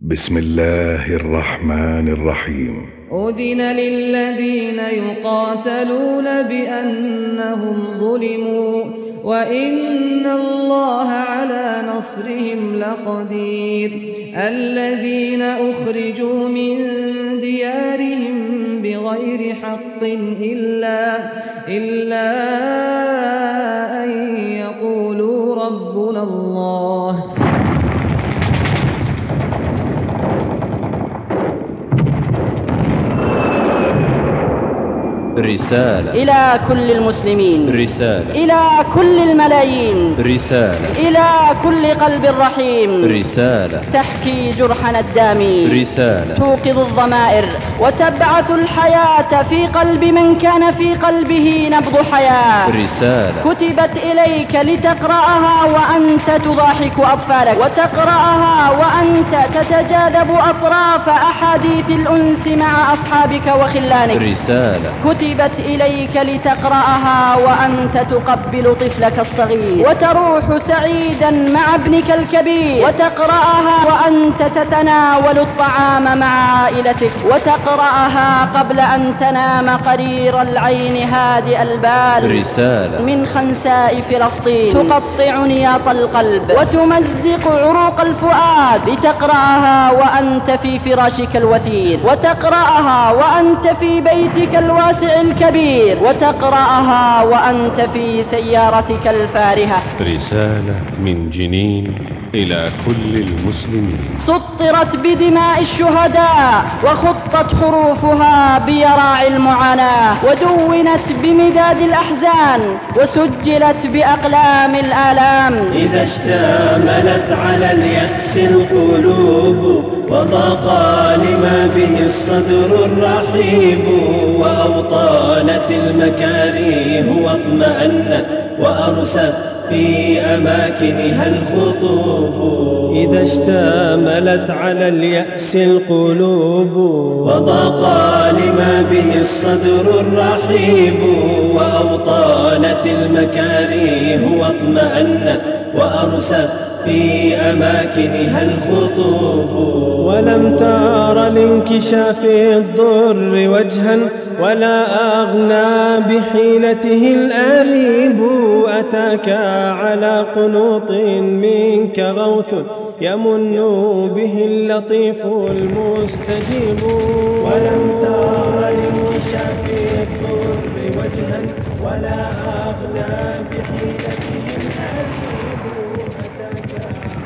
بسم الله الرحمن الرحيم. أذن للذين يقاتلون بأنهم ظلموا وإن الله على نصرهم لقدير. الذين أخرجوا من ديارهم بغير حق إلا أن يقولوا ربنا الله. رسالة إلى كل المسلمين، رسالة إلى كل الملايين، رسالة إلى كل قلب رحيم، رسالة تحكي جرحنا الدامي، رسالة توقظ الضمائر وتبعث الحياة في قلب من كان في قلبه نبض حياة. رسالة كتبت إليك لتقرأها وأنت تضاحك أطفالك، وتقرأها وأنت تتجاذب أطراف أحاديث الأنس مع أصحابك وخلانك. رسالة كتبت إليك لتقرأها وأنت تقبل طفلك الصغير وتروح سعيدا مع ابنك الكبير، وتقرأها وأنت تتناول الطعام مع عائلتك، وتقرأها قبل أن تنام قرير العين هادئ البال. رسالة من خنساء فلسطين تقطع نياط القلب وتمزق عروق الفؤاد، لتقرأها وأنت في فراشك الوثير، وتقرأها وأنت في بيتك الواسع الكبير، وتقرأها وأنت في سيارتك الفارهة. رسالة من جنين إلى كل المسلمين، سطرت بدماء الشهداء وخطت حروفها بيراعي المعاناة، ودونت بمداد الأحزان وسجلت بأقلام الآلام. إذا اشتملت على اليأس القلوب وضاق لما به الصدر الرحيب، وأوطانت المكاريه واطمأنت وأرست في أماكنها الخطوب. إذا اشتملت على اليأس القلوب وضاق لما به الصدر الرحيب، وأوطانت المكاريه واطمأنت وأرست في أماكنها الخطوب. ولم تر لانكشاف الضر وجها ولا أغنى بحيلته الأريب، أتاك على قنوط منك غوث يمن به اللطيف المستجيب. ولم تر لانكشاف الضر وجها ولا أغنى بحيلته الأريب، أتاك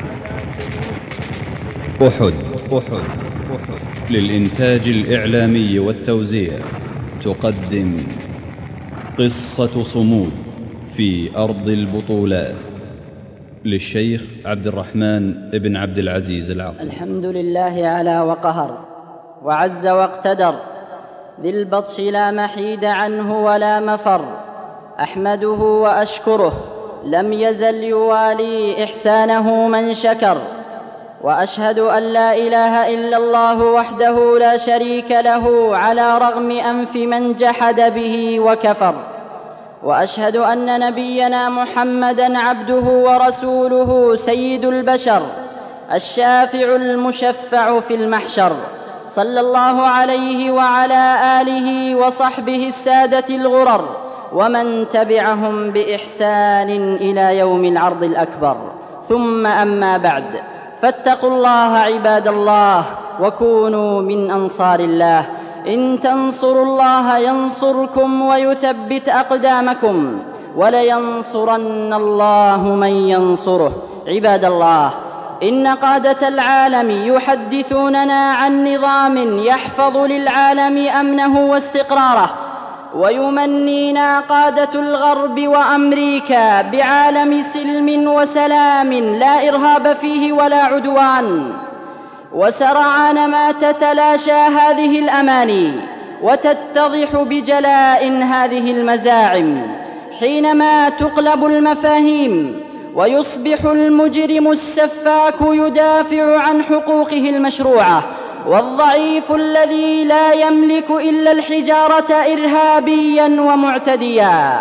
على أحد للإنتاج الإعلامي والتوزيع تقدم قصة صمود في أرض البطولات للشيخ عبد الرحمن بن عبد العزيز العقل. الحمد لله على وقهر وعز واقتدر، ذي البطش لا محيد عنه ولا مفر. أحمده وأشكره لم يزل يوالي إحسانه من شكر، وأشهد أن لا إله إلا الله وحده لا شريك له على رغم أنف من جحد به وكفر. وأشهد أن نبينا محمدًا عبده ورسوله سيد البشر، الشافع المشفع في المحشر، صلى الله عليه وعلى آله وصحبه السادة الغرر ومن تبعهم بإحسان إلى يوم العرض الأكبر. ثم أما بعد، فاتقوا الله عباد الله وكونوا من أنصار الله. إن تنصروا الله ينصركم ويثبت أقدامكم، ولينصرن الله من ينصره. عباد الله، إن قادة العالم يحدثوننا عن نظام يحفظ للعالم أمنه واستقراره، ويمنينا قادة الغرب وأمريكا بعالم سلم وسلام لا إرهاب فيه ولا عدوان. وسرعان ما تتلاشى هذه الأماني وتتضح بجلاء هذه المزاعم، حينما تقلب المفاهيم ويصبح المجرم السفاك يدافع عن حقوقه المشروعة، والضعيف الذي لا يملك إلا الحجارة إرهابيا ومعتديا.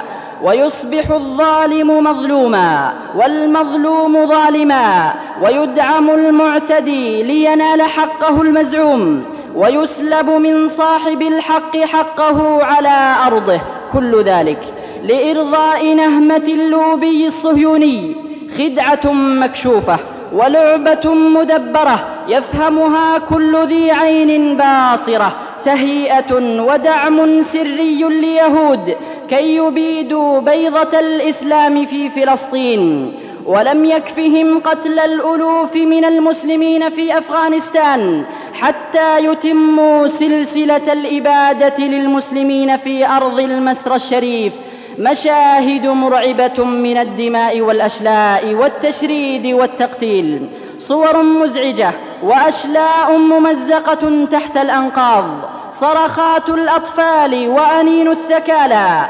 ويصبح الظالم مظلوما والمظلوم ظالما، ويدعم المعتدي لينال حقه المزعوم، ويسلب من صاحب الحق حقه على أرضه، كل ذلك لإرضاء نهمة اللوبي الصهيوني، خدعة مكشوفة ولعبة مدبرة يفهمها كل ذي عين باصرة، تهيئة ودعم سري ليهود كي يبيدوا بيضة الإسلام في فلسطين. ولم يكفهم قتل الألوف من المسلمين في أفغانستان حتى يتموا سلسلة الإبادة للمسلمين في أرض المسرى الشريف. مشاهد مرعبة من الدماء والأشلاء والتشريد والتقتيل، صور مزعجة وأشلاء ممزقة تحت الأنقاض، صرخات الأطفال وأنين الثكالى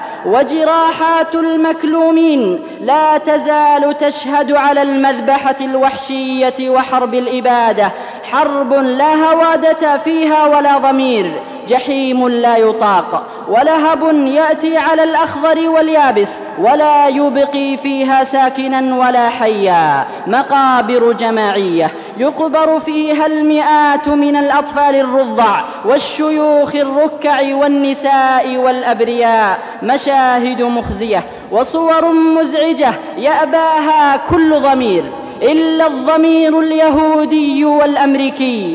وجراحات المكلومين لا تزال تشهد على المذبحة الوحشية وحرب الإبادة، حرب لا هوادة فيها ولا ضمير، جحيم لا يطاق، ولهب يأتي على الأخضر واليابس ولا يبقي فيها ساكنا ولا حيا، مقابر جماعية يقبر فيها المئات من الأطفال الرضع والشيوخ الركع والنساء والأبرياء، مشاهد مخزية وصور مزعجة يأباها كل ضمير إلا الضمير اليهودي والأمريكي،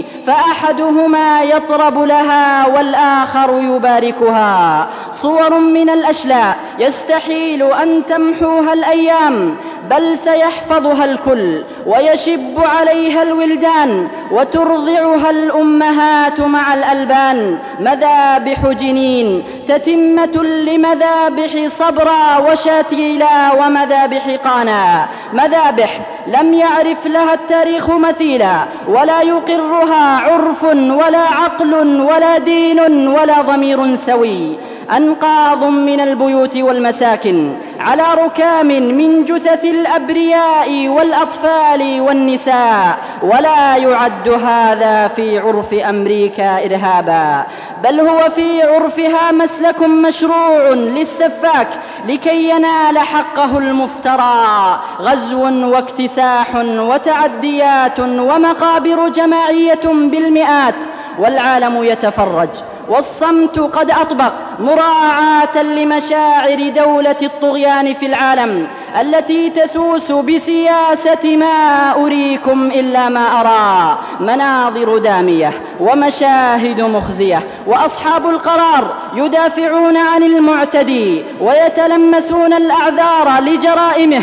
فأحدهما يطرب لها والآخر يباركها. صور من الأشلاء يستحيل أن تمحوها الأيام، بل سيحفظها الكل ويشب عليها الولدان وترضعها الأمهات مع الألبان. مذابح جنين تتمة لمذابح صبرا وشاتيلا ومذابح قانا، مذابح لم يعرف لها التاريخ مثيلا، ولا يقرها عرف ولا عقل ولا دين ولا ضمير سوي. أنقاض من البيوت والمساكن على ركام من جثث الأبرياء والأطفال والنساء، ولا يعد هذا في عرف أمريكا إرهابا، بل هو في عرفها مسلك مشروع للسفاك لكي ينال حقه المفترى، غزو واكتساح وتعديات ومقابر جماعية بالمئات، والعالم يتفرج والصمت قد أطبق مراعاة لمشاعر دولة الطغيان في العالم التي تسوس بسياسة ما أريكم إلا ما أرى، مناظر دامية ومشاهد مخزية، وأصحاب القرار يدافعون عن المعتدي ويتلمسون الأعذار لجرائمه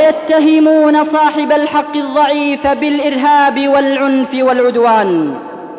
ويتهمون صاحب الحق الضعيف بالإرهاب والعنف والعدوان.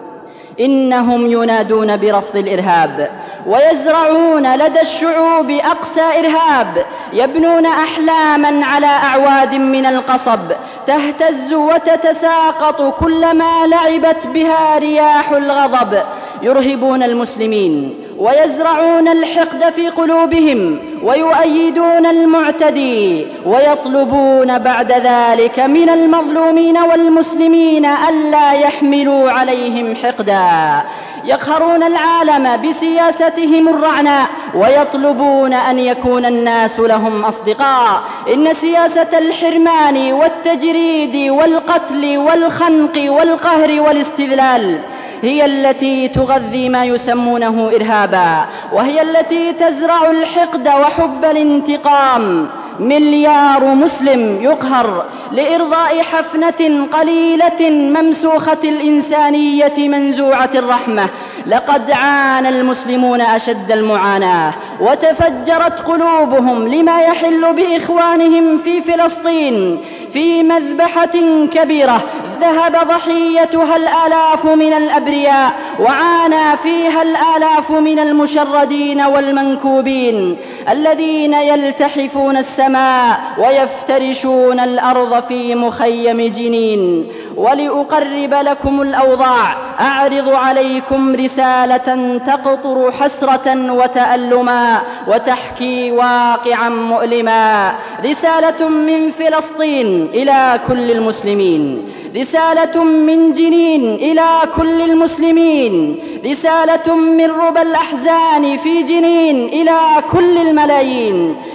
إنهم ينادون برفض الإرهاب ويزرعون لدى الشعوب أقسى إرهاب، يبنون أحلاما على أعواد من القصب تهتز وتتساقط كلما لعبت بها رياح الغضب، يرهبون المسلمين ويزرعون الحقد في قلوبهم ويؤيدون المعتدي، ويطلبون بعد ذلك من المظلومين والمسلمين ألا يحملوا عليهم حقدا. يقهرون العالم بسياستهم الرعناء ويطلبون أن يكون الناس لهم أصدقاء. إن سياسة الحرمان والتجريد والقتل والخنق والقهر والاستذلال هي التي تغذي ما يسمونه إرهابا، وهي التي تزرع الحقد وحب الانتقام. مليار مسلم يقهر لإرضاء حفنة قليلة ممسوخة الإنسانية منزوعة الرحمة. لقد عانى المسلمون أشد المعاناة وتفجرت قلوبهم لما يحل بإخوانهم في فلسطين في مذبحة كبيرة ذهب ضحيتها الآلاف من الأبرياء، وعانى فيها الآلاف من المشردين والمنكوبين الذين يلتحفون السماء ويفترشون الأرض في مخيم جنين. ولأقرب لكم الأوضاع أعرض عليكم رسالة تقطر حسرة وتألما وتحكي واقعا مؤلما، رسالة من فلسطين إلى كل المسلمين، رسالة من جنين إلى كل المسلمين، رسالة من ربى الأحزان في جنين إلى كل الملايين،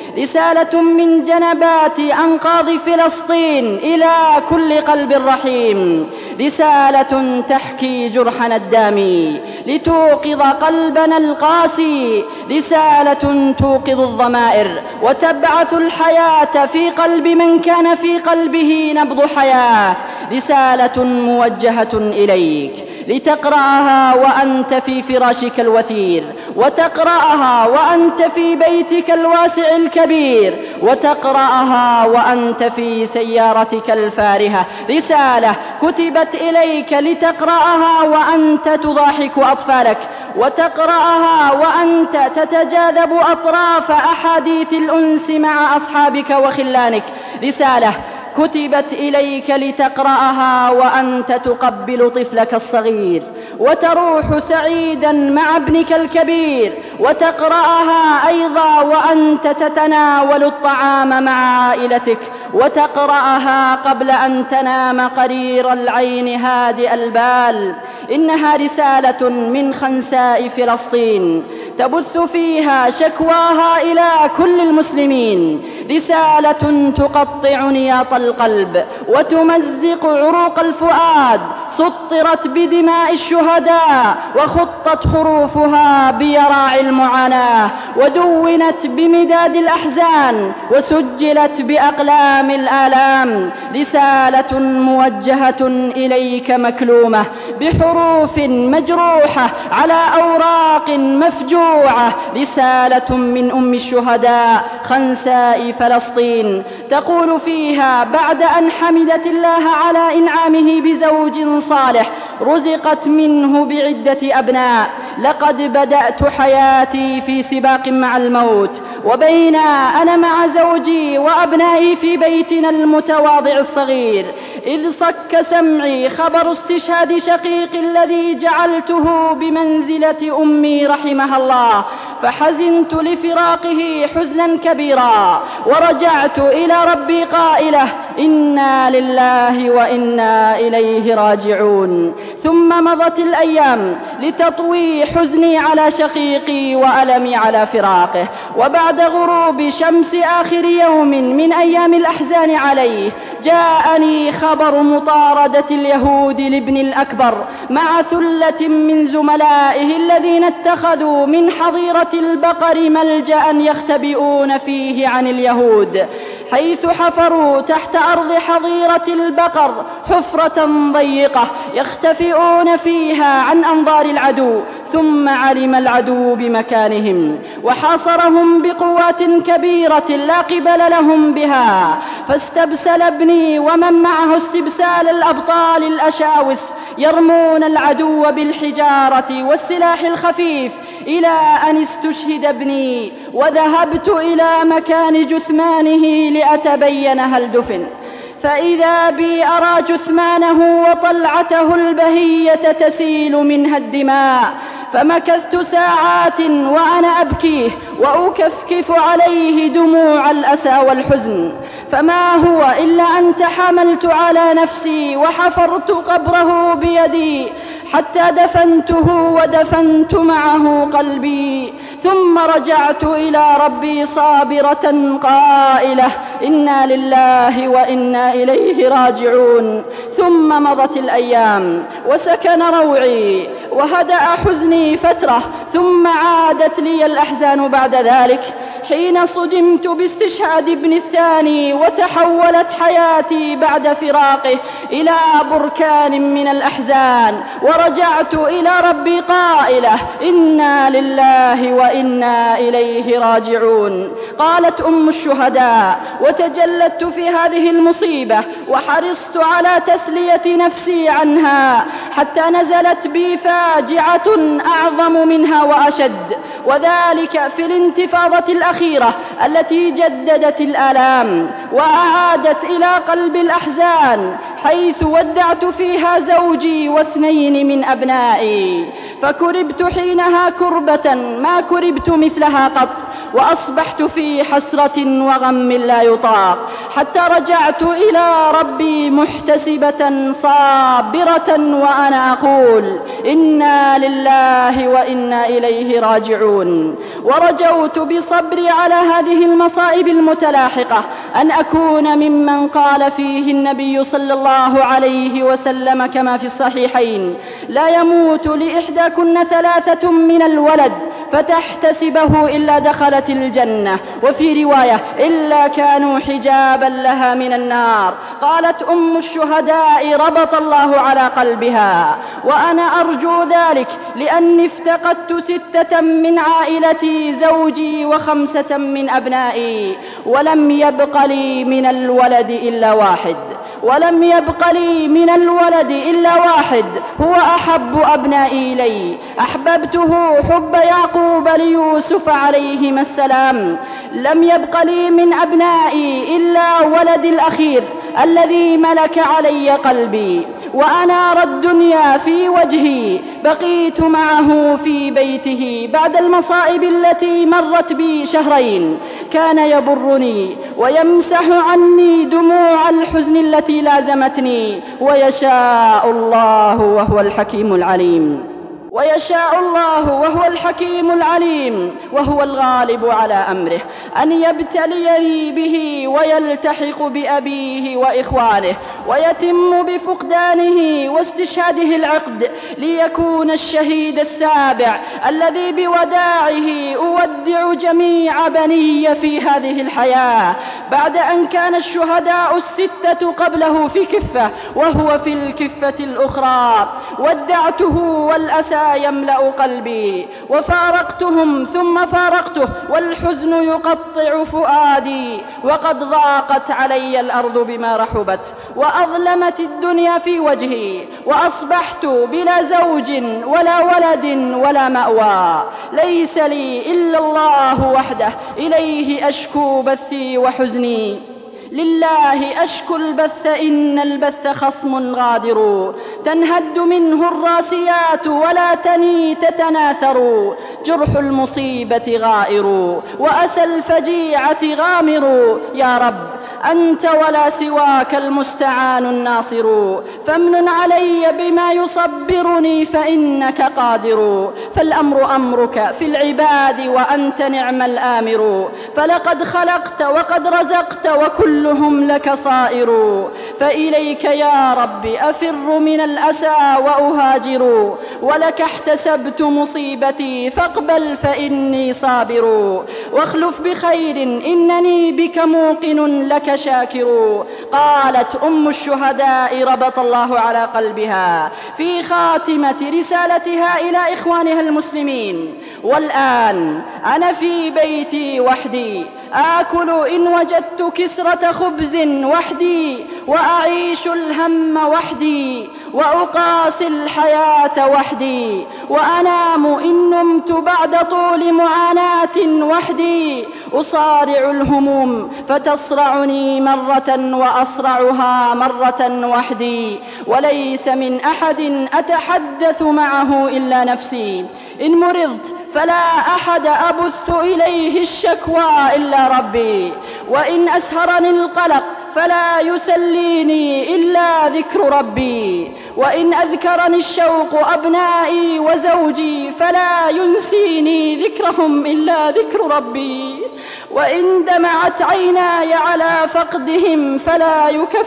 رسالة من جنبات أنقاض فلسطين إلى كل قلب رحيم، رسالة تحكي جرحنا الدامي لتوقظ قلبنا القاسي، رسالة توقظ الضمائر وتبعث الحياة في قلب من كان في قلبه نبض حياة، رسالة موجهة إليك لتقرأها وأنت في فراشك الوثير، وتقرأها وأنت في بيتك الواسع الكبير، وتقرأها وأنت في سيارتك الفارهة، رسالة كتبت إليك لتقرأها وأنت تضاحك أطفالك، وتقرأها وأنت تتجاذب أطراف أحاديث الأنس مع أصحابك وخلانك، رسالة كتبت إليك لتقرأها وأنت تقبل طفلك الصغير وتروح سعيدا مع ابنك الكبير، وتقرأها أيضا وأنت تتناول الطعام مع عائلتك، وتقرأها قبل أن تنام قرير العين هادئ البال. إنها رسالة من خنساء فلسطين تبث فيها شكواها إلى كل المسلمين، رسالة تقطع نياط القلب وتمزق عروق الفؤاد، سطرت بدماء الشهداء وخطت حروفها بيراع المعاناة، ودونت بمداد الأحزان وسجلت بأقلام الآلام، رسالة موجهة إليك مكلومة بحروف مجروحة على أوراق مفجوعة، رسالة من أم الشهداء خنساء فلسطين تقول فيها بعد أن حمدت الله على إنعامه بزوج صالح رزقت منه بعدة أبناء: لقد بدأت حياتي في سباق مع الموت، وبين أنا مع زوجي وأبنائي في بيتنا المتواضع الصغير إذ صك سمعي خبر استشهاد شقيق الذي جعلته بمنزلة أمي رحمها الله، فحزنت لفراقه حزنا كبيرا، ورجعت إلى ربي قائلة: إنا لله وإنا إليه راجعون. ثم مضت الأيام لتطوي حزني على شقيقي وألمي على فراقه، وبعد غروب شمس آخر يوم من أيام الأحزان عليه جاءني خبر مطاردة اليهود لابن الأكبر مع ثلة من زملائه الذين اتخذوا من حظيرة البقر ملجأ يختبئون فيه عن اليهود، حيث حفروا تحت أرض حظيرة البقر حفرة ضيقة يختفئون فيها عن أنظار العدو. ثم علم العدو بمكانهم وحاصرهم بقوات كبيرة لا قبل لهم بها، فاستبسل ابني ومن معه استبسال الأبطال الأشاوس يرمون العدو بالحجارة والسلاح الخفيف إلى أن استشهد ابني، وذهبت إلى مكان جثمانه لأتبين هل دفن، فإذا بي أرى جثمانه وطلعته البهية تسيل منها الدماء، فمكثت ساعات وأنا أبكيه وأكفكف عليه دموع الأسى والحزن، فما هو إلا أن تحاملت على نفسي وحفرت قبره بيدي حتى دفنته ودفنت معه قلبي، ثم رجعت إلى ربي صابرة قائلة: إنا لله وإنا إليه راجعون. ثم مضت الأيام وسكن روعي وهدأ حزني فترة، ثم عادت لي الأحزان بعد ذلك حين صدمت باستشهاد ابن الثاني، وتحولت حياتي بعد فراقه إلى بركان من الأحزان، ورجعت إلى ربي قائلة: إنا لله وإنا إليه راجعون. قالت أم الشهداء: وتجلدت في هذه المصيبة وحرصت على تسلية نفسي عنها حتى نزلت بي فاجعة أعظم منها وأشد، وذلك في الانتفاضة الأخيرة التي جددت الآلام وأعادت إلى قلب الأحزان، حيث ودعت فيها زوجي واثنين من أبنائي، فكربت حينها كربة ما كربت مثلها قط، وأصبحت في حسرة وغم لا يطاق، حتى رجعت إلى ربي محتسبة صابرة وأنا أقول إنا لله وإنا إليه راجعون. ورجوت بصبري على هذه المصائب المتلاحقة أن أكون ممن قال فيه النبي صلى الله عليه وسلم كما في الصحيحين: لا يموت لإحداكن 3 من الولد فتحتسبه إلا دخلت الجنة، وفي رواية إلا كانوا حجابا لها من النار. قالت أم الشهداء ربط الله على قلبها. وأنا أرجو ذلك لأني افتقدت 6 من عائلتي، زوجي و5 من أبنائي، ولم يبق لي من الولد إلا واحد هو أحب أبنائي إلي، أحببته حب يعقوب ليوسف عليهما السلام. لم يبق لي من أبنائي إلا ولدي الأخير الذي ملك علي قلبي، وأنار الدنيا في وجهي. بقيت معه في بيته بعد المصائب التي مرت بي 2 شهر، كان يبرني ويمسح عني دموع الحزن التي لازمتني. ويشاء الله وهو الحكيم العليم وهو الغالب على أمره أن يبتليني به ويلتحق بأبيه وإخوانه، ويتم بفقدانه واستشهاده العقد، ليكون الشهيد السابع الذي بوداعه أودع جميع بني في هذه الحياة، بعد أن كان الشهداء 6 قبله في كفة وهو في الكفة الأخرى. ودعته والأسى يملأ قلبي، وفارقتهم ثم فارقته والحزن يقطع فؤادي، وقد ضاقت علي الأرض بما رحبت وأظلمت الدنيا في وجهي، وأصبحت بلا زوج ولا ولد ولا مأوى. ليس لي إلا الله وحده، إليه أشكو بثي وحزني. لله أشكو البث إن البث خصم غادر، تنهد منه الراسيات ولا تني تتناثر. جرح المصيبة غائر وأسى الفجيعة غامر. يا رب أنت ولا سواك المستعان الناصر، فامنن علي بما يصبرني فإنك قادر. فالأمر أمرك في العباد وأنت نعم الآمر، فلقد خلقت وقد رزقت وكلهم لك صائر. فإليك يا رب أفر من الأسى وأهاجر، ولك احتسبت مصيبتي فاقبل فإني صابر. واخلف بخير إنني بك موقن لك شاكر. قالت أم الشهداء ربط الله على قلبها في خاتمة رسالتها إلى إخوانها المسلمين: والآن أنا في بيتي وحدي، آكل إن وجدت كسرة خبز وحدي، وأعيش الهم وحدي، وأقاسي الحياة وحدي، وأنام إن نمت بعد طول معاناة وحدي. أصارع الهموم فتصرعني مرة وأصرعها مرة وحدي، وليس من أحد أتحدث معه إلا نفسي. إن مرضت فلا أحد أبث إليه الشكوى إلا ربي، وإن أسهرني القلق فلا يسليني إلا ذكر ربي، وإن أذكرني الشوق أبنائي وزوجي فلا ينسيني ذكرهم إلا ذكر ربي، وإن دمعت عيناي على فقدهم فلا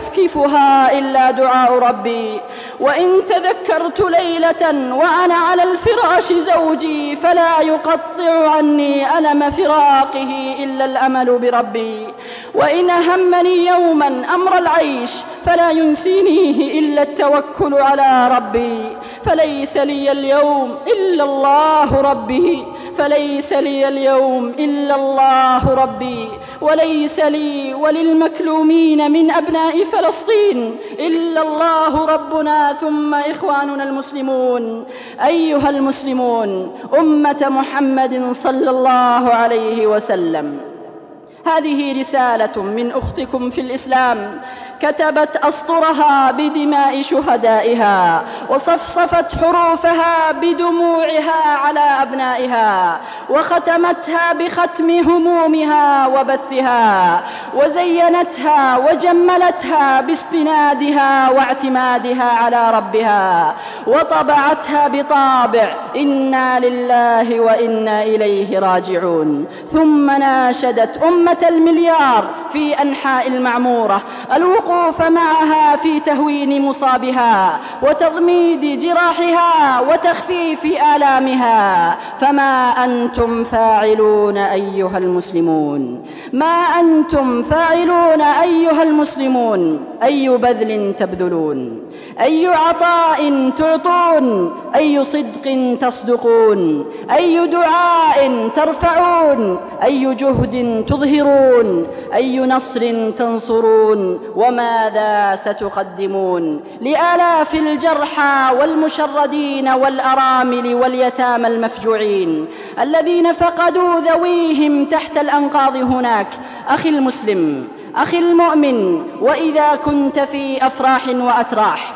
يكفكفها إلا دعاء ربي، وإن تذكرت ليلة وأنا على الفراش زوجي فلا يقطع عني ألم فراقه إلا الأمل بربي، وإن أهمني يوما أمر العيش فلا ينسينيه إلا التوكل على ربي. فليس لي اليوم إلا الله ربي، فليس لي اليوم إلا الله ربي، وليس لي وللمكلومين من أبناء فلسطين إلا الله ربنا ثم إخواننا المسلمون. أيها المسلمون أمة محمد صلى الله عليه وسلم، هذه رسالة من أختكم في الإسلام كتبت أسطرها بدماء شهدائها، وصفصفت حروفها بدموعها على أبنائها، وختمتها بختم همومها وبثها، وزينتها وجملتها باستنادها واعتمادها على ربها، وطبعتها بطابع إنا لله وإنا إليه راجعون. ثم ناشدت أمة المليار في أنحاء المعمورة الوقوف معها في تهوين مصابها وتضميد جراحها وتخفيف آلامها. فما أنتم فاعلون أيها المسلمون؟ ما أنتم فاعلون أيها المسلمون؟ أي بذل تبذلون؟ أي عطاء تعطون؟ أي صدق تصدقون؟ أي دعاء ترفعون؟ أي جهد تظهرون؟ أي نصر تنصرون؟ وماذا ستقدمون لآلاف الجرحى والمشردين والأرامل واليتامى المفجوعين الذين فقدوا ذويهم تحت الأنقاض هناك؟ أخي المسلم، أخي المؤمن، وإذا كنت في أفراح وأتراح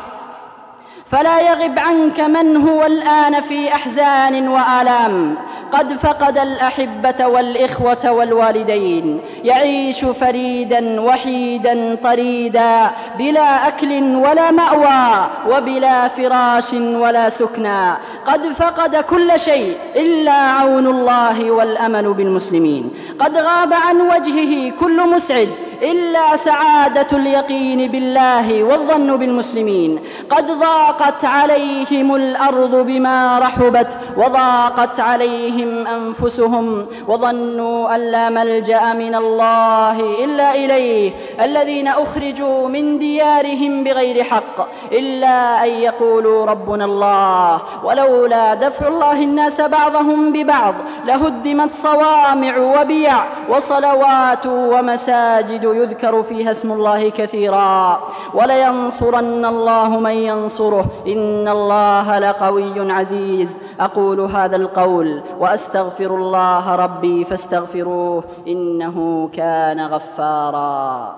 فلا يغب عنك من هو الآن في أحزان وآلام، قد فقد الأحبة والإخوة والوالدين، يعيش فريدا وحيدا طريدا بلا أكل ولا مأوى وبلا فراش ولا سكنى، قد فقد كل شيء إلا عون الله والأمل بالمسلمين، قد غاب عن وجهه كل مسعد إلا سعادة اليقين بالله والظن بالمسلمين، قد ضاقت عليهم الأرض بما رحبت وضاقت عليهم أنفسهم وظنوا أن لا ملجأ من الله إلا إليه، الذين أخرجوا من ديارهم بغير حق إلا أن يقولوا ربنا الله، ولولا دفع الله الناس بعضهم ببعض لهدمت صوامع وبيع وصلوات ومساجد يذكر فيها اسم الله كثيرا، ولينصرن الله من ينصره إن الله لقوي عزيز. أقول هذا القول وأستغفر الله ربي فاستغفروه إنه كان غفارا.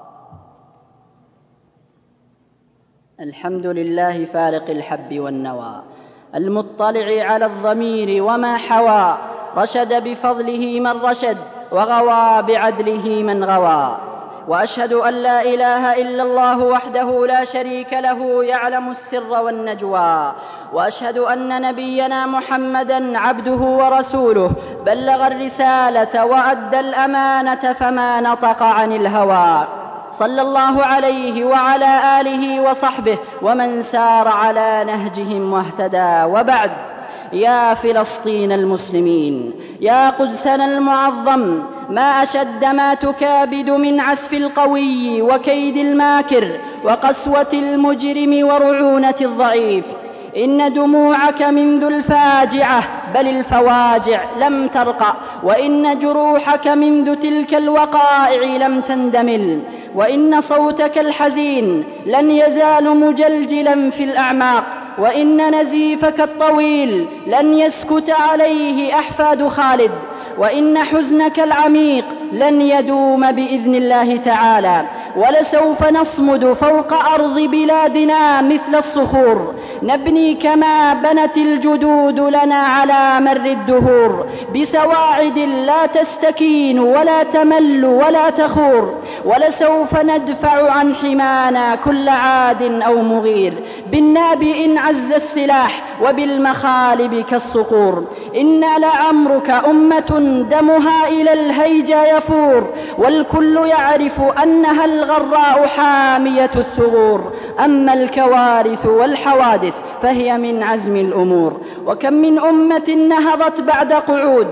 الحمد لله فارق الحب والنوى، المطلع على الضمير وما حوى، رشد بفضله من رشد وغوى بعدله من غوى. وأشهد أن لا إله إلا الله وحده لا شريك له يعلم السر والنجوى، وأشهد أن نبينا محمدًا عبده ورسوله بلغ الرسالة وأدى الأمانة فما نطق عن الهوى، صلى الله عليه وعلى آله وصحبه ومن سار على نهجهم واهتدى. وبعد، يا فلسطين المسلمين، يا قدسنا المعظم، ما أشد ما تكابد من عسف القوي وكيد الماكر وقسوة المجرم ورعونة الضعيف. إن دموعك منذ الفاجعة بل الفواجع لم ترقى، وإن جروحك منذ تلك الوقائع لم تندمل، وإن صوتك الحزين لن يزال مجلجلا في الأعماق، وإن نزيفك الطويل لن يسكت عليه أحفاد خالد، وإن حزنك العميق لن يدوم بإذن الله تعالى. ولسوف نصمد فوق أرض بلادنا مثل الصخور، نبني كما بنت الجدود لنا على مر الدهور، بسواعد لا تستكين ولا تمل ولا تخور. ولسوف ندفع عن حمانا كل عاد أو مغير، بالناب إن عز السلاح وبالمخالب كالصقور. إنا لعمرك أمة دمها إلى الهيجا يفور، والكل يعرف أنها الغراء حامية الثغور. أما الكوارث والحوادث فهي من عزم الأمور. وكم من أمة نهضت بعد قعود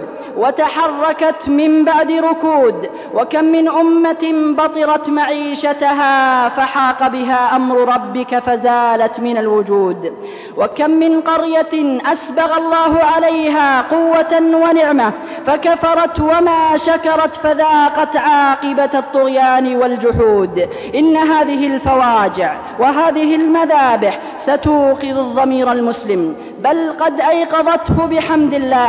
وتحركت من بعد ركود، وكم من أمة بطرت معيشتها فحاق بها أمر ربك فزالت من الوجود. وكم من قرية أسبغ الله عليها قوة ونعمة فكفرت وما شكرت فذاقت عاقبة الطغيان والجحود. إن هذه الفواجع وهذه المذابح ستوقظ الضمير المسلم، بل قد أيقظته بحمد الله،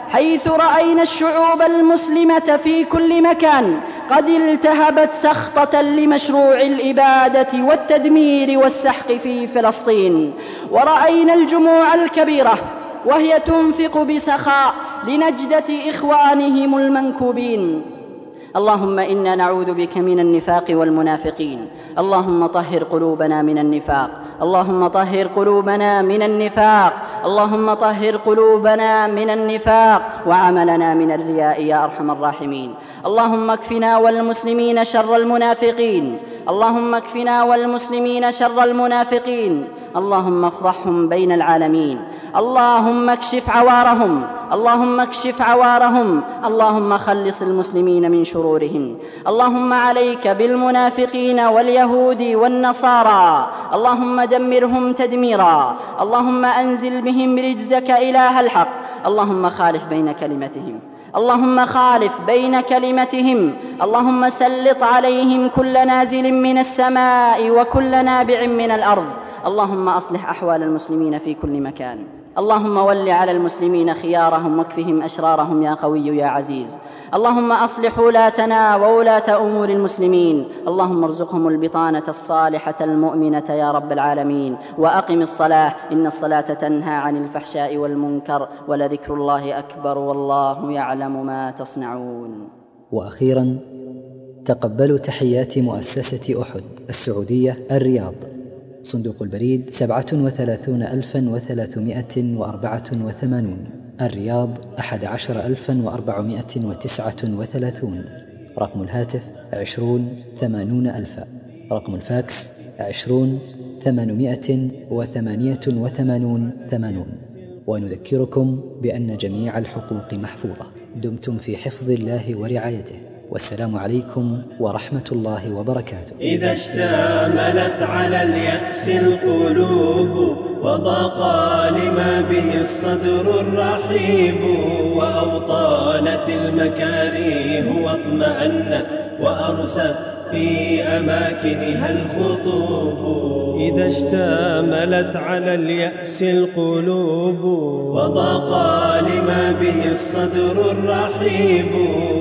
حيث رأينا الشعوب المسلمة في كل مكان قد التهبت سخطة لمشروع الإبادة والتدمير والسحق في فلسطين، ورأينا الجموع الكبيرة وهي تنفق بسخاء لنجدة إخوانهم المنكوبين. اللهم إنا نعوذ بك من النفاق والمنافقين. اللهم طهر قلوبنا من النفاق، اللهم طهر قلوبنا من النفاق، اللهم طهر قلوبنا من النفاق وعملنا من الرياء يا أرحم الراحمين. اللهم اكفنا والمسلمين شر المنافقين، اللهم اكفنا والمسلمين شر المنافقين. اللهم افضحهم بين العالمين، اللهم اكشف عوارهم، اللهم اكشف عوارهم، اللهم خلص المسلمين من شرورهم. اللهم عليك بالمنافقين واليهود والنصارى، اللهم دمرهم تدميرا، اللهم أنزل بهم رجزك إله الحق. اللهم خالف بين كلمتهم، اللهم خالف بين كلمتهم. اللهم سلط عليهم كل نازل من السماء وكل نابع من الأرض. اللهم أصلح أحوال المسلمين في كل مكان. اللهم ول على المسلمين خيارهم واكفهم أشرارهم يا قوي يا عزيز. اللهم أصلح ولاتنا وولاة أمور المسلمين. اللهم ارزقهم البطانة الصالحة المؤمنة يا رب العالمين. وأقم الصلاة، إن الصلاة تنهى عن الفحشاء والمنكر، ولذكر الله أكبر والله يعلم ما تصنعون. وأخيرا تقبلوا تحيات مؤسسة أحد السعودية الرياض، صندوق البريد 37,384 الرياض 11,439، رقم الهاتف 20-80,000، رقم الفاكس 20-888-80. ونذكركم بأن جميع الحقوق محفوظة. دمتم في حفظ الله ورعايته، والسلام عليكم ورحمة الله وبركاته. إذا اشتملت على اليأس القلوب وضاق لما به الصدر الرحيب، وأوطانت المكاريه واطمأنت وأرست في أماكنها الخطوب. إذا اشتملت على اليأس القلوب وضاق لما به الصدر الرحيب،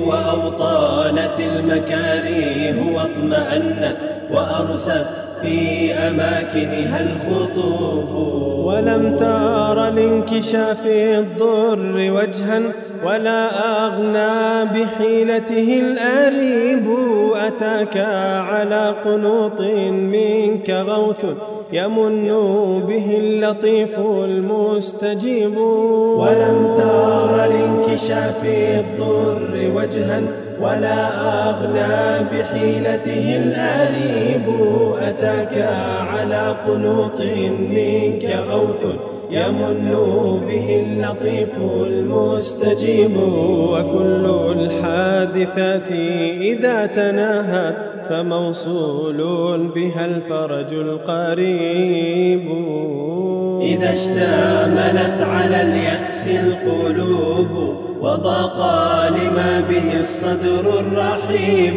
وأوطانت المكاريه واطمأنت وأرست في أماكنها الخطوب. ولم تر لانكشاف الضر وجها ولا أغنى بحيلته الأريب. أتاك على قنوط منك غوث يمن به اللطيف المستجيب. ولم تر لانكشاف الضر وجها ولا أغنى بحيلته الأريب. أتاك على قنوط منك غوث يمن به اللطيف المستجيب. وكل الحادثات إذا تناهت فموصول بها الفرج القريب. إذا اشتملت على اليأس القلوب وضاق لما به الصدر الرحيب،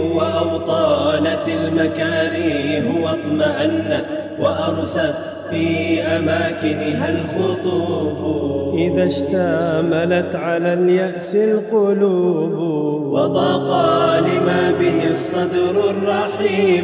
وأوطانت المكاريه واطمأنت وأرست في أماكنها الخطوب. إذا اشتملت على اليأس القلوب وضاق لما به الصدر الرحيب،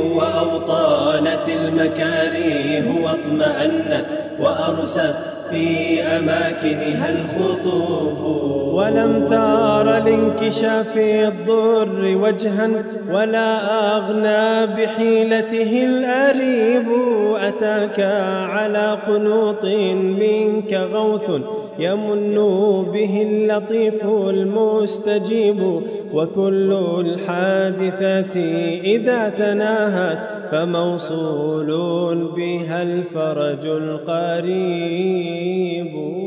وأوطانت المكاريه واطمأنت وأرست في أماكنها الخطوب. ولم تر لانكشاف الضر وجها ولا أغنى بحيلته الأريب. أتاك على قنوط منك غوث يمن به اللطيف المستجيب. وكل الحادثات إذا تناهت فموصول بها الفرج القريب.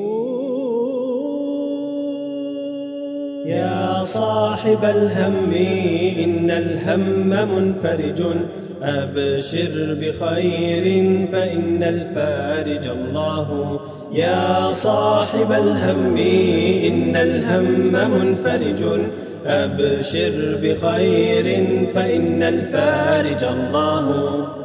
يا صاحب الهم إن الهم منفرج، أبشر بخير فإن الفارج الله. يا صاحب الهم إن الهم منفرج، أبشر بخير فإن الفارج الله.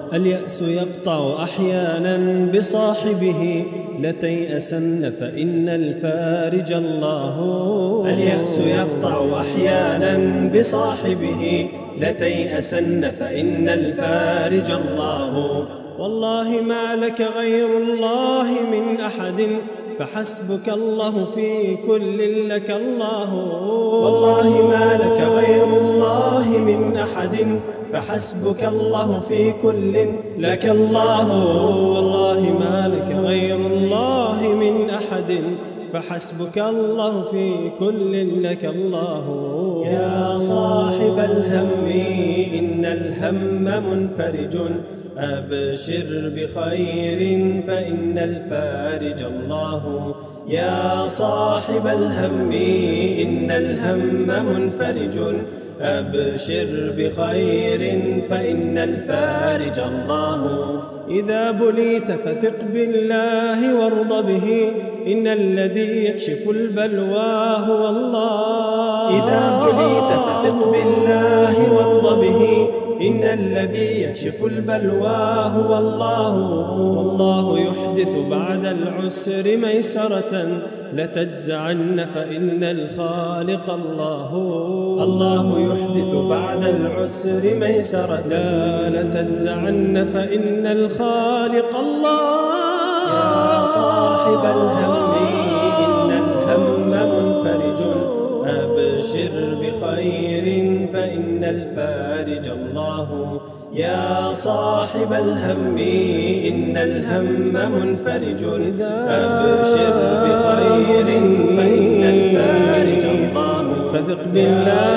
اليأس يقطع أحيانا بصاحبه لتيأسن فإن الفارج الله. اليأس يقطع أحيانا بصاحبه لتيأسن فإن الفارج الله. والله ما لك غير الله من أحد فحسبك الله في كل لك الله. والله ما لك غير الله من أحد فحسبك الله في كل لك الله. والله ما لك غير الله من أحد فحسبك الله في كل لك الله. يا صاحب الهم إن الهم منفرج أبشر بخير فإن الفارج الله. يا صاحب الهم إن الهم منفرج أبشر بخير فإن الفارج الله. إذا بليت فثق بالله وارض به إن الذي يكشف البلوى هو الله. إذا بليت فثق بالله وارض به إن الذي يكشف البلوى هو الله. والله يحدث بعد العسر ميسرة لتجزعن فإن الخالق الله. الله يحدث بعد العسر ميسرة لتجزعن فإن الخالق الله. يا صاحب الهم إن الهم منفرج أبشر بخير فإن الفارج الله. يا صاحب الهم إن الهم منفرج أبشر بخير فإن الفارج الله. فثق بالله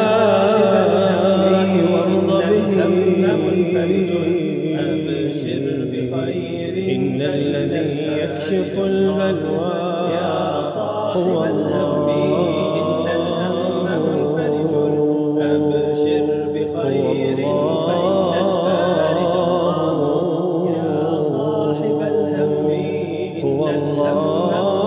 وارض به منفرج أبشر بخير إن الذي يكشف البلوى. يا صاحب الهم إن الهم منفرج أبشر بخير فإن الفارج الله. يا صاحب الهم إن الهم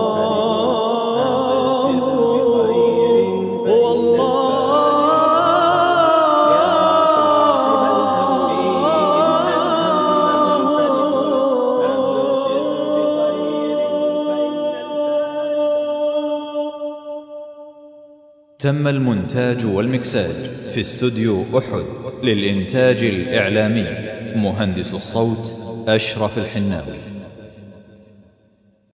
تم المونتاج والمكساج في استوديو أحد للإنتاج الإعلامي. مهندس الصوت أشرف الحناوي.